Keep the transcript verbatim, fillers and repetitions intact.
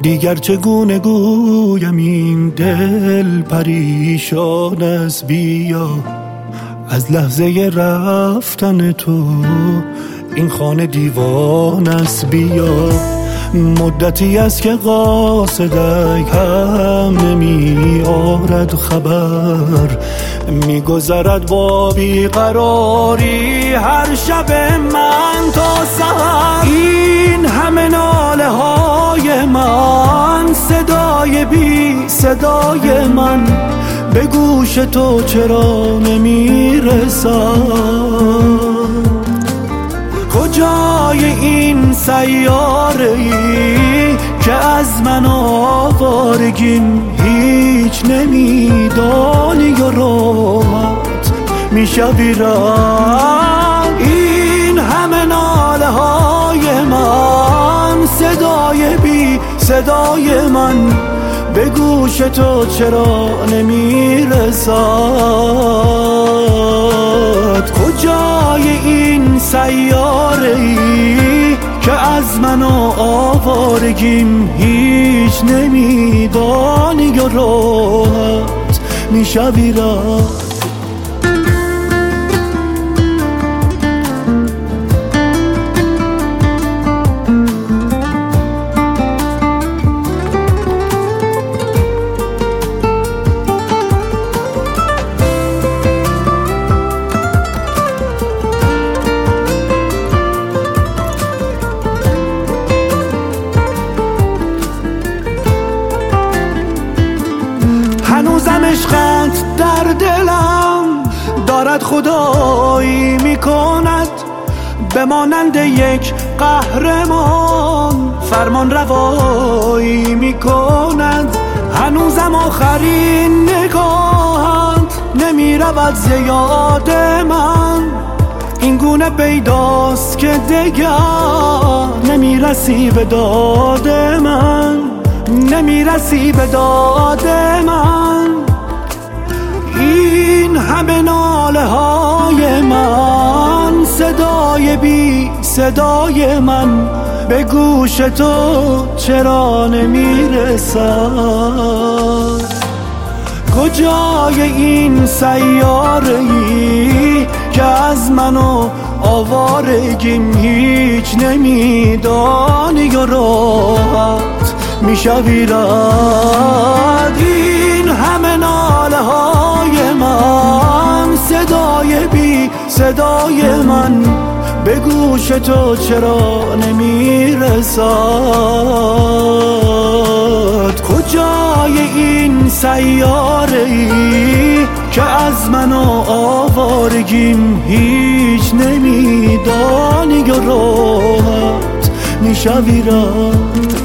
دیگر چگونه گویم این دل پریشان است، بیا از لحظه رفتن تو این خانه دیوان است. بیا مدتی است که قاصدک هم نمی آرد خبر، می گذرد با بیقراری هر شب من تا سحر. این همه ناله های من، صدای بی صدای من به گوش تو چرا نمی رسد؟ کجای این سیاره ای که از من آوارگیم هیچ نمیدانی و راحت میشوی رنگ؟ این همه ناله های من، صدای بی صدای من به گوش تو چرا نمی رسد؟ کجای این سیاره ای که از من و آوارگیم هیچ نمیدانی و راحت میشوی رنگ؟ هنوزم عشقت در دلم دارد خدایی میکند، به مانند یک قهرمان فرمان روایی میکند. هنوزم آخرین نگاهت نمیرود ز یاد من، این گونه پیداست که دیگر نمیرسی به داد من، نمیرسی به داد من. این همه ناله های من، صدای بی صدای من به گوش تو چرا نمیرسد؟ کجای این سیاره ای که از من و آوارگیم هیچ نمیدانی و راحت میشوی رد؟ این همه ناله های من، صدای بی صدای من به گوش تو چرا نمیرسد؟ کجای این سیاره ای که از من و آوارگیم هیچ نمیدانی و راحت میشوی رد؟